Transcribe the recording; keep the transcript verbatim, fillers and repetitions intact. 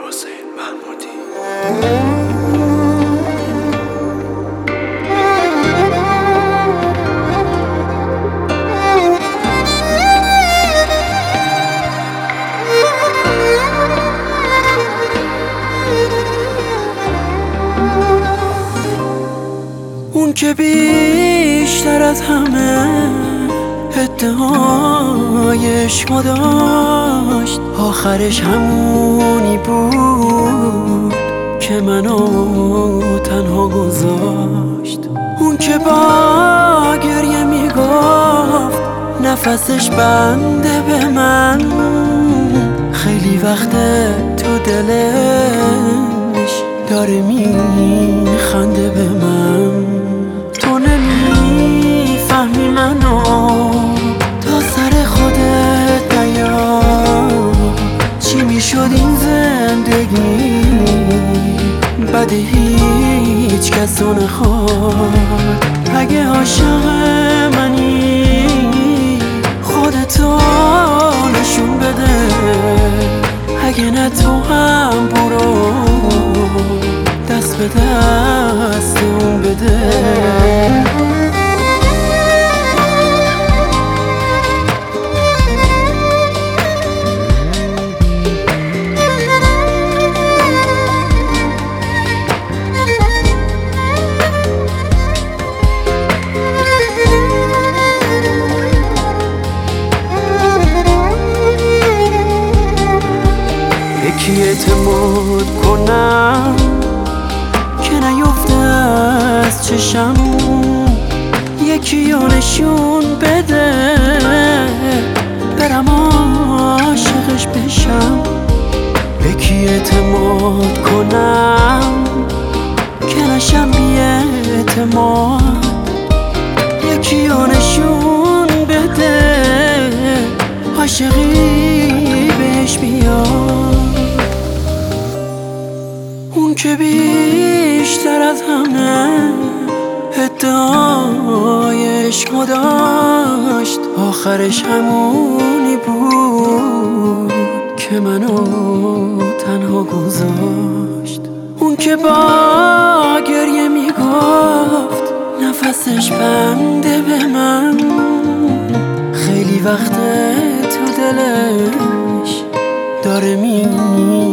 حسین محمودی. اون که بیشتر از همه ادعای عشق داشت، آخرش همونی بود که منو تنها گذاشت. اون که با گریه میگفت نفسش بنده به من، خیلی وقته تو دلش داره میخنده به من. تو نمیفهمی منو، تا سر خودت نیا چی میشد این زندگی. بده هیچ کس رو نخواد، اگه عاشق منی خودتو نشون بده، اگه نه تو هم برو دست به دست اون بده. یکی اعتماد کنم که نیفته از چشم، یکی رو نشون بده برم عاشقش بشم. یکی اعتماد کنم که نشم بی اعتماد، یکی رو نشون بده عاشقی بهش بیاد. اون که بیشتر از همه ادعای عشق داشت، آخرش همونی بود که منو تنها گذاشت. اون که با گریه میگفت نفسش بنده به من، خیلی وقته تو دلش داره می